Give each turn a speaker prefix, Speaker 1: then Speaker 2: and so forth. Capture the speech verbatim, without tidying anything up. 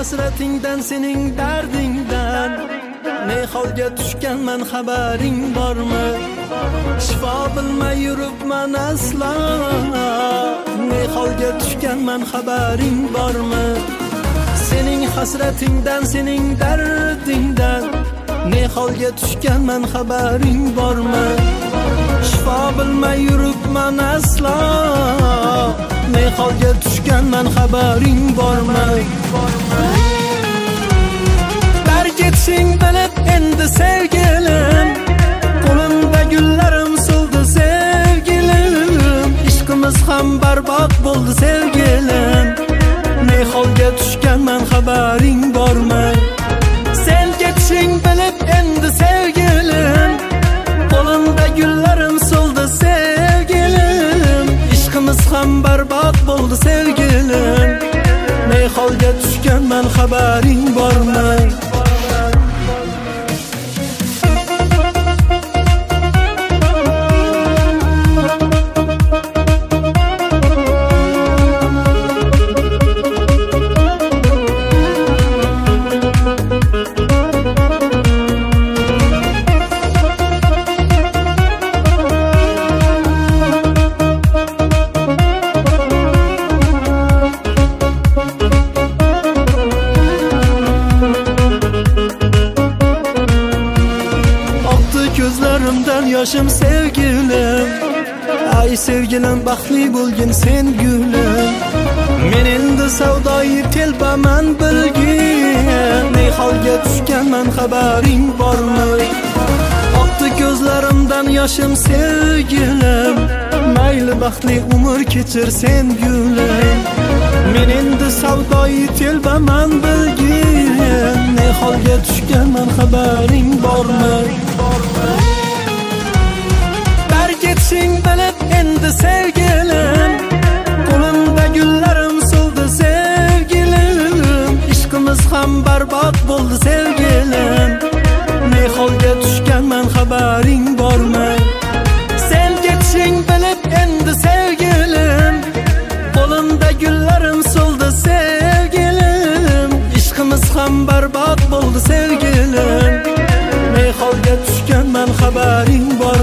Speaker 1: hasratingdan, sening dardingdan ne holga tushganman, xabaring bormi? Shifo bilmay yuribman aslo, ne holga tushganman, xabaring bormi? Sening hasratingdan, sening dardingdan ne holga tushganman, xabaring bormi? Shifo bilmay yuribman aslo, ne holga tushganman, xabaring bormi? Ketishing bilib endi sevgilim, qo'limda gullarim so'ldi sevgilim, ishqimiz ham barbod bo'ldi sevgilim, ne holga tushganman, xabaring bormi? Sen ketishing bilib endi sevgilim, qo'limda gullarim so'ldi sevgilim, ishqimiz ham barbod bo'ldi sevgilim, ne holga tushganman, xabaring bormi? Gözlerimden yaşım sevgilim, ay sevgilim baxtli bo'lgin sen gülüm. Men endi savdoyi telbaman bilgin, ne holga tushganman, xabaring bormi? Oqdi ko'zlarimdan yoshim sevgilim, mayli baxtli umr kechir sen gülüm. Men endi savdoyi telbaman bilgin, ne holga tushganman, xabaring bormi? Ketishing bilib endi sevgilim, qo'limda gullarim so'ldi sevgilim, ishqimiz ham barbod bo'ldi sevgilim, ne holga tushganman, xabaring bormi? Sen ketishing bilib endi sevgilim, qo'limda gullarim so'ldi sevgilim, ishqimiz ham barbod bo'ldi sevgilim, ne holga tushganman, xabaring bormi?